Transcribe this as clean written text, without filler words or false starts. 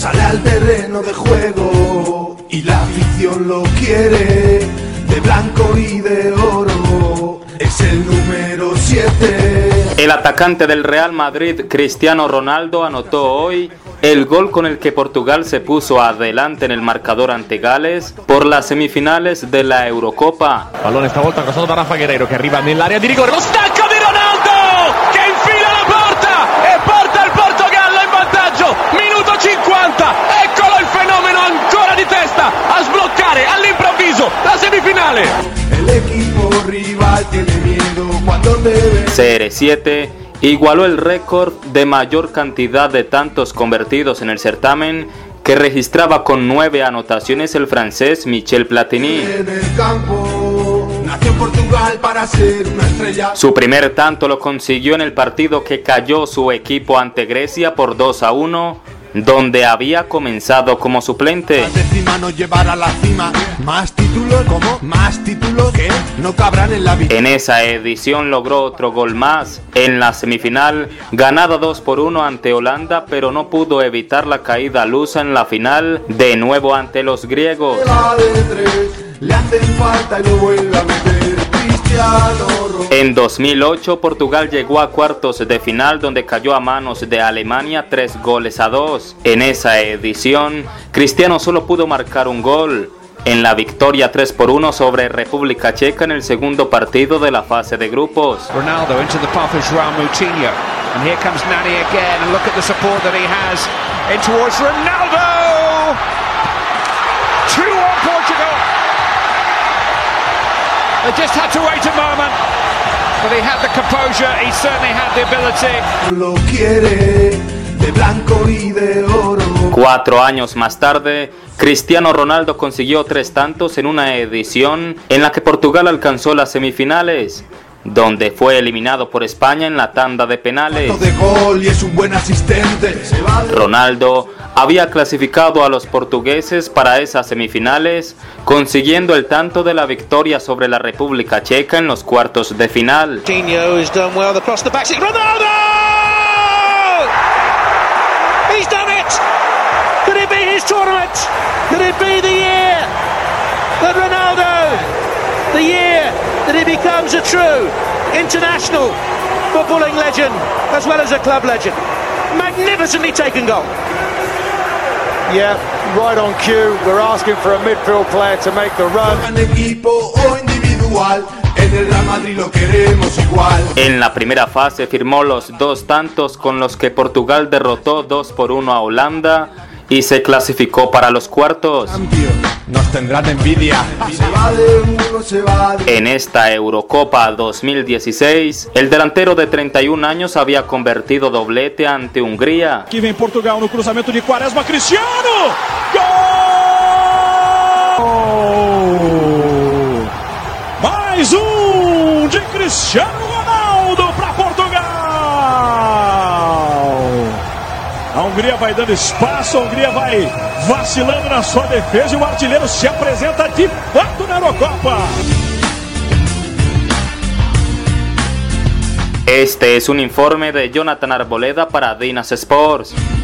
sale al terreno de juego y la afición lo quiere, de blanco y de oro, es el número 7. El atacante del Real Madrid, Cristiano Ronaldo, anotó hoy el gol con el que Portugal se puso adelante en el marcador ante Gales por las semifinales de la Eurocopa. Pallone stavolta crossato da Rafa Guerreiro che arriva nell'area di rigore, lo stacco di Ronaldo che infila la porta e porta il Portogallo in vantaggio, minuto 50, eccolo il fenomeno ancora di testa a sbloccare all'improvviso la semifinale. El equipo rival tiene miedo cuando debe. CR7 igualó el récord de mayor cantidad de tantos convertidos en el certamen, que registraba con 9 anotaciones el francés Michel Platini. En el campo, nació en Portugal para ser una estrella. Su primer tanto lo consiguió en el partido que cayó su equipo ante Grecia por 2-1, donde había comenzado como suplente. Más décima no llevará a la cima, más títulos, ¿cómo? Más títulos que no cabrán en la vida. En esa edición logró otro gol más en la semifinal, ganada 2-1 ante Holanda, pero no pudo evitar la caída lusa en la final, de nuevo ante los griegos. Le hacen falta y lo vuelve a meter. En 2008 Portugal llegó a cuartos de final, donde cayó a manos de Alemania 3-2. En esa edición Cristiano solo pudo marcar un gol en la victoria 3-1 sobre República Checa en el segundo partido de la fase de grupos. Ronaldo into the path of João Moutinho, and here comes Nani again, and look at the support that he has in towards Ronaldo. 2-1 Portugal. They just had to wait a moment, but he had the composure, he certainly had the ability. Lo quiere, de blanco y de oro. 4 años más tarde, Cristiano Ronaldo consiguió 3 tantos en una edición en la que Portugal alcanzó las semifinales, donde fue eliminado por España en la tanda de penales. De gol y es un buen asistente. Ronaldo había clasificado a los portugueses para esas semifinales, consiguiendo el tanto de la victoria sobre la República Checa en los cuartos de final. Coutinho has done well across the back. Ronaldo! He's done it! Could it be his tournament? Could it be the year that Ronaldo, the year that he becomes a true international footballing legend as well as a club legend? Magnificently taken goal. Yeah, right on cue. We're asking for a midfield player to make the run. En equipo o individual, en el Real Madrid lo queremos igual. En la primera fase firmó los 2 tantos con los que Portugal derrotó 2-1 a Holanda y se clasificó para los cuartos. Nos tendrán envidia. Se va de uno, se va de... En esta Eurocopa 2016, el delantero de 31 años había convertido doblete ante Hungría. Aqui vem Portugal no cruzamento de Quaresma, Cristiano! Gol! Mais de Cristiano Ronaldo para Portugal! A Hungria vai dando espaço, a Hungria vai vacilando na sua defesa e o artilheiro se apresenta de fato na Eurocopa. Este es un informe de Jonathan Arboleda para Dinas Sports.